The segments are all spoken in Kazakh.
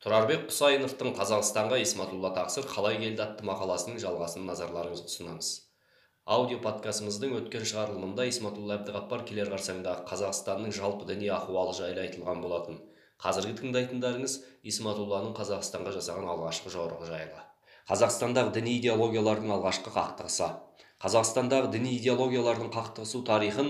Тұрарбек Құсайыновтың Қазақстанға Исматулла тақсыр қалай келді атты мақаласының жалғасын назарларыңызға ұсынамыз. Аудио подкастымыздың өткен шығарылымында Исматулла Әбдіғаппар келер қарсаңдағы Қазақстанның жалпы діни ахуалы жайлы айтылған болатын. Қазіргі тыңдайтындарыңыз Исматулланың Қазақстанға жасаған алғашқы жорығы жайлы. Қазақстандағы діни идеологиялардың алғашқы қақтығысы. Қазақстандағы діни идеологиялардың қақтығысу тарихын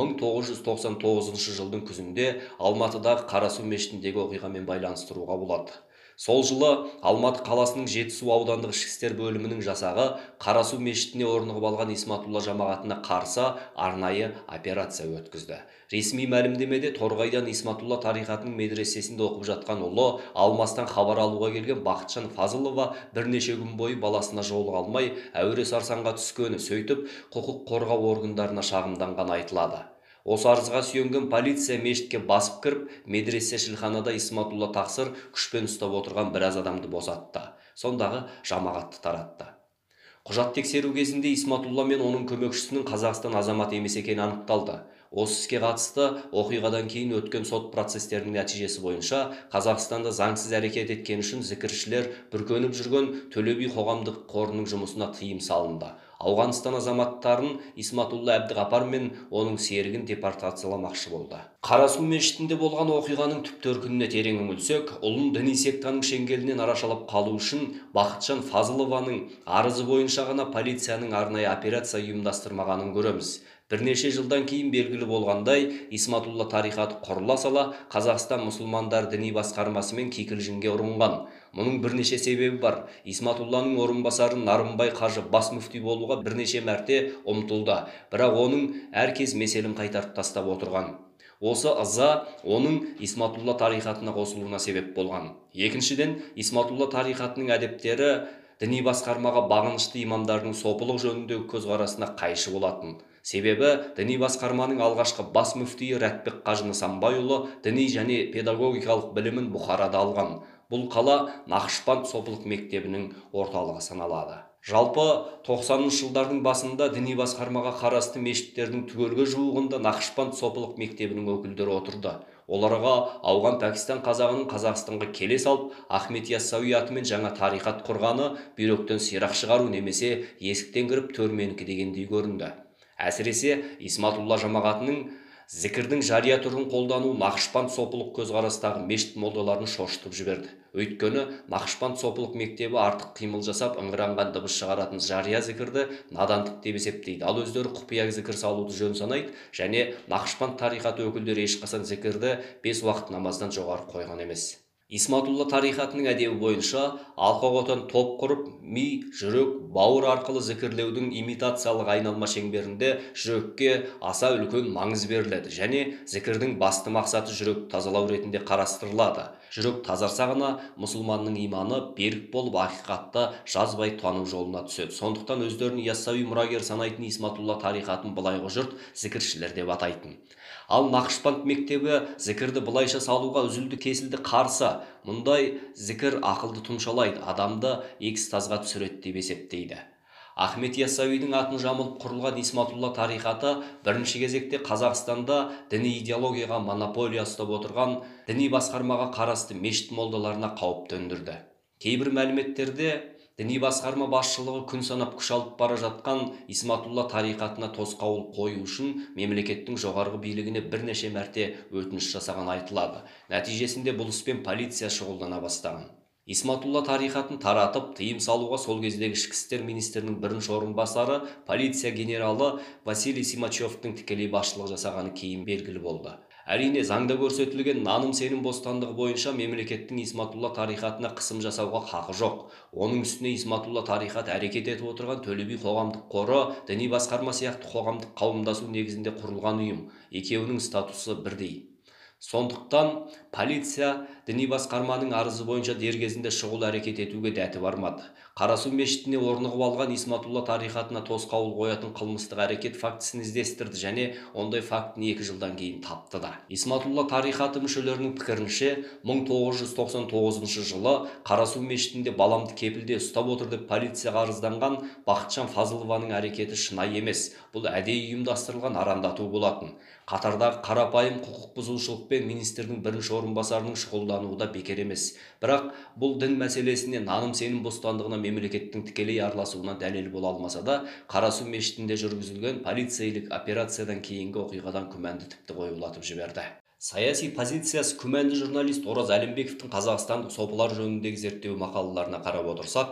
1999 жылдың күзінде Алматыдағы Қарасу мешітіндегі оқиғамен байланыстыруға болады. Сол жылы Алматы қаласының Жетісу аудандық ішкі істер бөлімінің жасағы Қарасу мешітіне орнығып алған Исматулла жамағатына қарсы арнайы операция өткізді. Ресми мәлімдемеде торғайдан Исматулла тарихатының медресесінде оқып жатқан ұлы Алмастан хабар алуға келген Бақытжан Фазылова бірнеше күн бойы баласына жолыға алмай әуре сарсаңға түскені, сөйтіп құқық қорғау органдарына шағымданғаны айтылады. Осы арызға сүйенген полиция мешітке басып кіріп, медресе шілханада Исматулла тақсыр күшпен ұстап отырған біраз адамды босатты. Сондағы жамағатты таратты. Құжат тексеру кезінде Исматулла мен оның көмекшісінің Қазақстан азаматы емес екені анықталды. Осы іске қатысты оқиғадан кейін өткен сот процестерінің нәтижесі бойынша Қазақстанда заңсыз әрекет еткен үшін зікіршілер бүркеніп жүрген Төле би қоғамдық қорының жұмысына тыйым салынды. Ауғанстан азаматтарын Исматулла Әбдіғапар мен оның серігін депортацияламақшы болды. Қарасу мешітінде болған оқиғаның түп төркініне терең үңілсек, ұлын діни сектаның шеңгелінен арашалап қалу үшін Бақытжан Фазылованың арызы бойынша ғана полицияның арнайы операция ұйымдастырмағанын көреміз. Бірнеше жылдан кейін белгілі болғандай, Исматулла тарихаты құрыла сала Қазақстан мұсылмандар діни басқармасымен кикілжіңге ұрынған. Мұның бірнеше себебі бар. Исматулланың орынбасары Нарымбай қажы бас мүфти болуға бірнеше мәрте ұмтылды, бірақ оның әркез меселін қайтарып тастап отырған. Осы ыза оның Исматулла тарихатына қосылуына себеп болған. Екіншіден, Исматулла тарихатының әдептері діни басқармаға бағынышты имамдардың сопылық жөніндегі көзқарасына қайшы болатын. Себебі діни басқарманың алғашқы бас мүфтиі Рәтбек қажы Нысанбайұлы діни және педагогикалық білімін Бұхарада алған. Бұл қала Нақышбанд сопылық мектебінің орталығы саналады. Жалпы 90-шы жылдардың басында діни басқармаға қарасты мешіттердің түгелге жуығында Нақышбанд сопылық мектебінің өкілдері отырды. Оларға ауған Пәкістан қазағының Қазақстанға келе салып, Ахмет Яссауи атымен жаңа тарихат құрғаны бүйректен сирақ шығару немесе есіктен кіріп төрменікі дегендей көрінді. Әсіресе Исматулла жамағатының зікірдің жария түрін қолдану Нақышбанд сопылық көзқарастағы мешіт молдаларын шошытып жіберді. Өйткені Нақышбанд сопылық мектебі артық қимыл жасап ыңыранған дыбыс шығаратын жария зікірді надандық деп есептейді. Ал өздері құпия зікір салуды жөн санайды және Нақышбанд тарихаты өкілдері ешқашан зікірді 5 уақыт намаздан жоғары қойған емес. Исматулла тарихатының әдебі бойынша алқа-қотан топ құрып, ми, жүрек, бауыр арқылы зікірлеудің имитациялық айналма шеңберінде жүрекке аса үлкен маңыз беріледі және зікірдің басты мақсаты жүрек тазалау ретінде қарастырылады. Жүрек тазарса ғана мұсылманның иманы берік болып ақиқатты жазбай тану жолына түседі. Сондықтан өздерін Яссауи мұрагер санайтын Исматулла тарихатын былайғы жұрт зікіршілер деп атайтын. Ал Нақышбанд мектебі зікірді былайша салуға үзілді кесілді қарсы. Мұндай зікір ақылды тұмшалайды, адамды экстазға түсіреді деп есептейді. Ахмет Яссауидің атын жамылып құрылған Исматулла тарихаты бірінші кезекте Қазақстанда діни идеологияға монополия ұстап отырған діни басқармаға қарасты мешіт молдаларына қауіп төндірді. Кейбір мәліметтерде діни басқарма басшылығы күн санап күш алып бара жатқан Исматулла тарихатына тосқауыл қою үшін мемлекеттің жоғарғы билігіне бірнеше мәрте өтініш жасаған айтылады. Нәтижесінде бұл іспен полиция шұғылдана бастаған. Исматулла тарихатын таратып, тыйым салуға сол кездегі ішкі істер министрінің бірінші орынбасары полиция генералы Василий Симачевтың тікелей басшылық жасағаны кейін белгілі болды. Әрине, заңда көрсетілген наным-сенім бостандығы бойынша мемлекеттің Исматулла тарихатына қысым жасауға хақы жоқ. Оның үстіне Исматулла тарихат әрекет етіп отырған Төле би қоғамдық қоры діни басқарма сияқты қоғамдық қауымдасу негізінде құрылған ұйым. Екеуінің статусы бірдей. Сондықтан полиция діни басқарманың арызы бойынша дер кезінде шұғыл әрекет етуге дәті бармады. Қарасу мешітіне орнығып алған Исматулла тарихатына тосқауыл қоятын қылмыстық әрекет фактісін іздестірді және ондай фактіні 2 жылдан кейін тапты да. Исматулла тарихаты мүшелерінің пікірінше 1999 жылы Қарасу мешітінде баламды кепілде ұстап отыр деп полицияға арызданған Бақытжан Фазылованың әрекеті шынайы емес. Бұл әдейі ұйымдастырылған арандату болатын. Қатардағы қарапайым құқық бұзушылықпен министрдің бірінші орынбасарының шұғылдануы пайдалануы да бекер емес. Бірақ бұл дін мәселесіне, наным сенім бостандығына мемлекеттің тікелей араласуына дәлел бола алмаса да, Қарасу мешітінде жүргізілген полицейлік операциядан кейінгі оқиғадан күмәнді тіпті қоюлатып жіберді. Саяси позициясы күмәнді журналист Ораз Әлімбековтің қазақстандық сопылар жөніндегі зерттеу мақалаларына қарап отырсақ,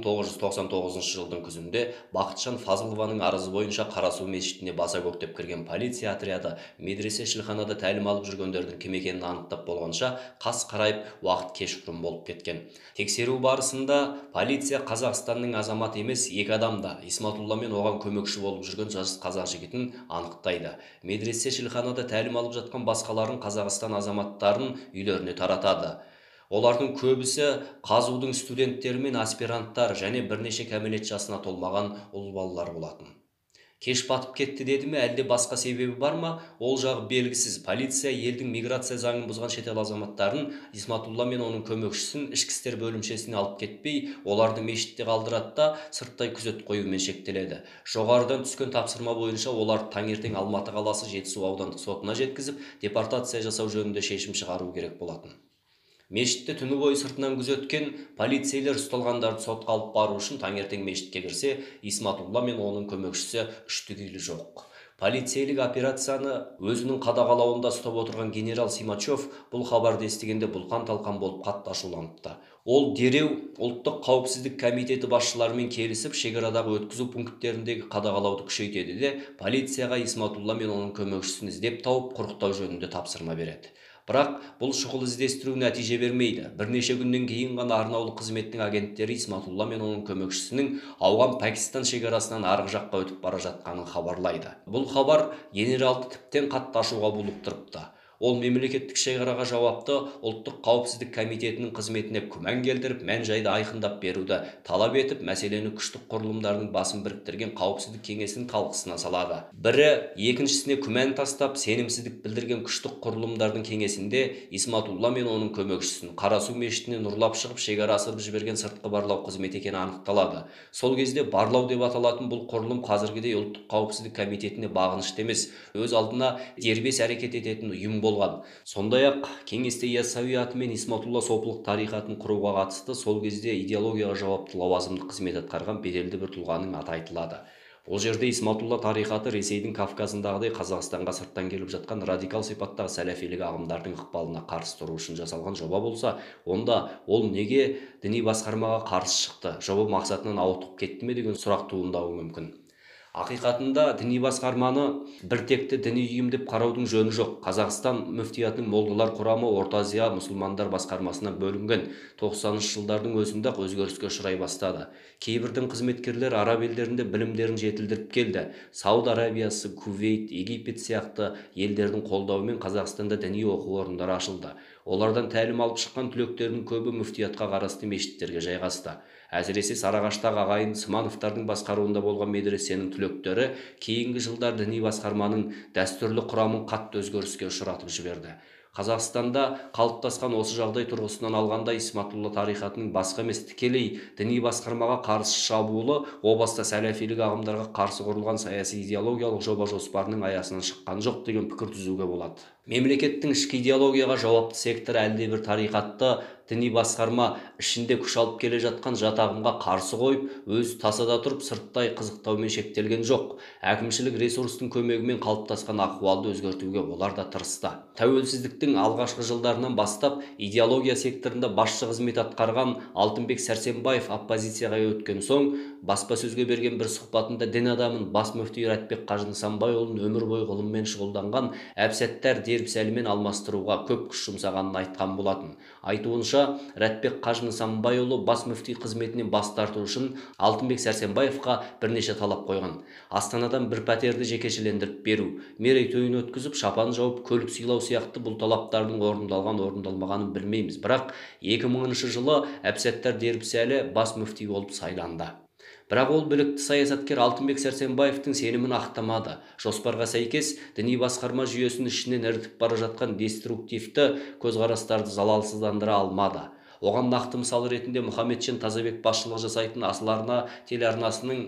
1999 жылдың күзінде Бақытжан Фазылованың арызы бойынша Қарасу мешітіне баса көктеп кірген полиция отряды медресе шілханада тәлім алып жүргендердің кім екенін анықтап болғанша қас қарайып уақыт кешқұрым болып кеткен. Тексеру барысында полиция Қазақстанның азаматы емес екі адамда Исматулла мен оған көмекші болып жүрген жас қазақ жігітін анықтайды. Медресе шілханада тәлім алып жатқан басқаларын Қазақстан азаматтарын үйлеріне таратады. Олардың көбісі қазудың студенттері мен аспиранттар және бірнеше кәмелет жасына толмаған ұл балалар болатын. Кеш батып кетті деді ме, әлде басқа себебі бар ма? Ол жағы белгісіз. Полиция елдің миграция заңын бұзған шетел азаматтарын Исматулла мен оның көмекшісін ішкі істер бөлімшесіне алып кетпей, оларды мешітте қалдырады да сырттай күзет қоюмен шектеледі. Жоғарыдан түскен тапсырма бойынша оларды таңертең Алматы қаласы Жетісу аудандық сотына жеткізіп, депортация жасау жөнінде шешім шығару керек болатын. Мешітте түні бойы сыртынан күзеткен полицейлер ұсталғандарды сотқа алып бару үшін таңертең мешітке кірсе, Исматулла мен оның көмекшісі үштігейлі жоқ. Полицейлік операцияны өзінің қадағалауында ұстап отырған генерал Симачев бұл хабарды естігенде бұлқан-талқан болып қатты ашуланыпты. Ол дереу ұлттық қауіпсіздік комитеті басшыларымен келісіп, шекарадағы өткізу пункттеріндегі қадағалауды күшейтеді де, полицияға Исматулла мен оның көмекшісін іздеп тауып құрықтау жөнінде тапсырма береді. Бірақ бұл шұғыл іздестіру нәтиже бермейді. Бірнеше күннен кейін ғана арнаулы қызметтің агенттері Исматулла мен оның көмекшісінің Ауған-Пәкістан шекарасынан арғы жаққа өтіп бара жатқанын хабарлайды. Бұл хабар генералды тіптен қатты ашуға булықтырыпты. Ол мемлекеттік шекараға жауапты ұлттық қауіпсіздік комитетінің қызметіне күмән келтіріп, мән-жайды айқындап беруді талап етіп, мәселені күштік құрылымдардың басын біріктірген қауіпсіздік кеңесінің талқысына салады. Бірі екіншісіне күмән тастап, сенімсіздік білдірген күштік құрылымдардың кеңесінде Исматулла мен оның көмекшісін Қарасу мешітінен ұрлап шығып, шекара асырып жіберген сыртқы барлау қызметі екені анықталады. Сол кезде барлау деп аталатын бұл құрылым қазіргідей ұлттық қауіпсіздік комитетіне бағынышты емес, өз алдына дербес әрекет ететін ұйым болған. Сондай-ақ кеңесте Яссауи аты мен Исматулла сопылық тарихатын құруға қатысты сол кезде идеологияға жауапты лауазымды қызмет атқарған беделді бір тұлғаның аты айтылады. Бұл жерде Исматулла тарихаты Ресейдің Кавказындағыдай Қазақстанға сырттан келіп жатқан радикал сипаттағы сәләфилік ағымдардың ықпалына қарсы тұру үшін жасалған жоба болса, онда ол неге діни басқармаға қарсы шықты? Жоба мақсатынан ауытқып кетті ме деген сұрақ туындауы мүмкін. Ақиқатында діни басқарманы бір текті діни ұйым деп қараудың жөні жоқ. Қазақстан мүфтиятының молдалар құрамы Орта Азия мұсылмандар басқармасына бөлінген. 90-шы жылдардың өзінде өзгеріске ұшырай бастады. Кейбір дін қызметкерлер араб елдерінде білімдерін жетілдіріп келді. Сауд Арабиясы, Кувейт, Египет сияқты елдердің қолдауымен Қазақстанда діни оқу орындары ашылды. Олардан тәлім алып шыққан түлектердің көбі мүфтиятқа қарасты мешіттерге жайғасты. Әсіресе Сарағаштағы ағайын Смановтардың басқаруында болған медресенің түлектері кейінгі жылдар діни басқарманың дәстүрлі құрамын қатты өзгеріске ұшыратып жіберді. Қазақстанда қалыптасқан осы жағдай тұрғысынан алғанда Исматулла тарихатының басқа емес тікелей діни басқармаға қарсы шабуылы о баста сәләфилік ағымдарға қарсы құрылған саяси идеологиялық жоба жоспарының аясынан шыққан жоқ деген пікір түзуге болады. Мемлекеттің ішкі идеологияға жауапты сектор әлде бір тарихатты діни басқарма ішінде күш алып келе жатқан жат ағымға қарсы қойып, өз тасада тұрып сырттай қызықтаумен шектелген жоқ. Әкімшілік ресурстың көмегімен қалыптасқан ахуалды өзгертуге олар да тырысты. Тәуелсіздіктің алғашқы жылдарынан бастап идеология секторында басшы қызмет атқарған Алтынбек Сәрсенбаев оппозицияға өткен соң, баспасөзге берген бір сұхбатында дін адамын бас мүфти Рәтбек Қажы Нысанбайұлын өмір бойы ғылыммен шұғылданған әбсәттар дербісәлімен алмастыруға көп күш жұмсағанын айтқан болатын. Айтуынша, Рәтбек Қажы Нысанбайұлы бас мүфти қызметінен бас тарту үшін Алтынбек Сәрсенбаевқа бірнеше талап қойған. Астанадан бір пәтерді жекешелендіріп беру, мерейтойын өткізіп, шапан жауып, көлік сыйлау сияқты бұл талаптардың орындалмағанын білмейміз. Бірақ 2000 жылы әбсәттар дербісәлі бас мүфти болып сайланды. Бірақ ол білікті саясаткер Алтынбек Сәрсенбаевтың сенімін ақтамады. Жоспарға сәйкес, діни басқарма жүйесін ішінен ірітіп бара жатқан деструктивті көзқарастарды залалсыздандыра алмады. Оған нақты мысал ретінде Мұхаммеджан Тазабек басшылық жасайтын Асыл арна телеарнасының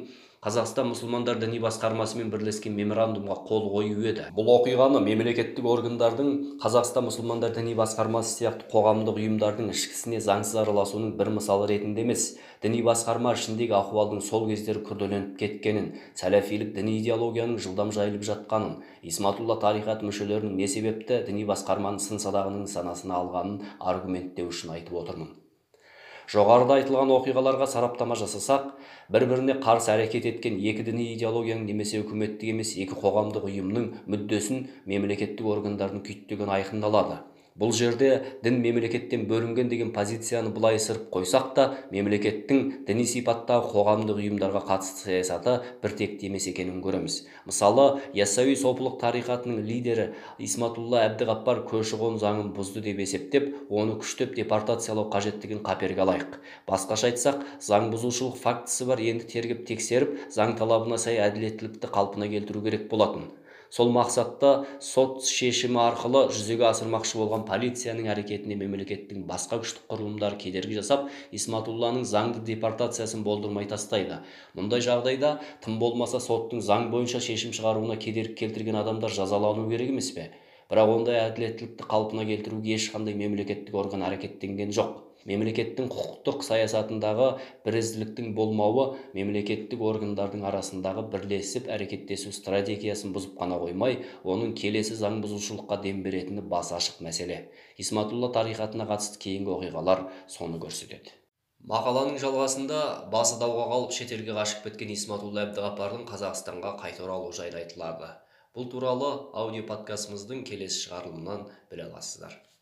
Қазақстан мұсылмандар діни басқармасымен бірлескен меморандумға қол қою еді. Бұл оқиғаны мемлекеттік органдардың Қазақстан мұсылмандар діни басқармасы сияқты қоғамдық ұйымдардың ішкісіне заңсыз араласуының бір мысалы ретінде емес, діни басқарма ішіндегі ахуалдың сол кездері күрделеніп кеткенін, сәләфилік діни идеологияның жылдам жайылып жатқанын, Исматулла тарихат мүшелерінің не себепті діни басқарманы сын садағының санасына алғанын аргументтеу үшін айтып отырмын. Жоғарыда айтылған оқиғаларға сараптама жасасақ, бір-біріне қарсы әрекет еткен екі діни идеологияның немесе үкіметтік емес екі қоғамдық ұйымның мүддесін мемлекеттік органдардың күйттегені айқындалады. Бұл жерде дін мемлекеттен бөлінген деген позицияны былай ысырып қойсақ та, мемлекеттің діни сипаттағы қоғамдық ұйымдарға қатысты саясаты біртекті емес екенін көреміз. Мысалы, Яссауи сопылық тарихатының лидері Исматулла Әбдіғаппар көші-қон заңын бұзды деп есептеп, оны күштеп депортациялау қажеттігін қаперге алайық. Басқаша айтсақ, заң бұзушылық фактісі бар, енді тергеп тексеріп, заң талабына сай әділеттілікті қалпына келтіру керек болатын. Сол мақсатта сот шешімі арқылы жүзеге асырмақшы болған полицияның әрекетіне мемлекеттің басқа күштік құрылымдары кедергі жасап, Исматулланың заңды депортациясын болдырмай тастайды. Мұндай жағдайда тым болмаса соттың заң бойынша шешім шығаруына кедергі келтірген адамдар жазалану керек емес пе? Бірақ ондай әділеттілікті қалпына келтіруге ешқандай мемлекеттік орган әрекеттенген жоқ. Мемлекеттің құқықтық саясатындағы бірізділіктің болмауы мемлекеттік органдардың арасындағы бірлесіп әрекеттесу стратегиясын бұзып қана қоймай, оның келесі заң бұзушылыққа дем беретіні басы ашық мәселе. Исматулла тарихатына қатысты кейінгі оқиғалар соны көрсетеді. Мақаланың жалғасында басы дауға қалып шетелге қашып кеткен Исматулла Әбдіғапардың Қазақстанға қайта оралуы жайлы айтылады. Бұл туралы аудиоподкастымыздың келесі шығарылымынан біле аласыздар.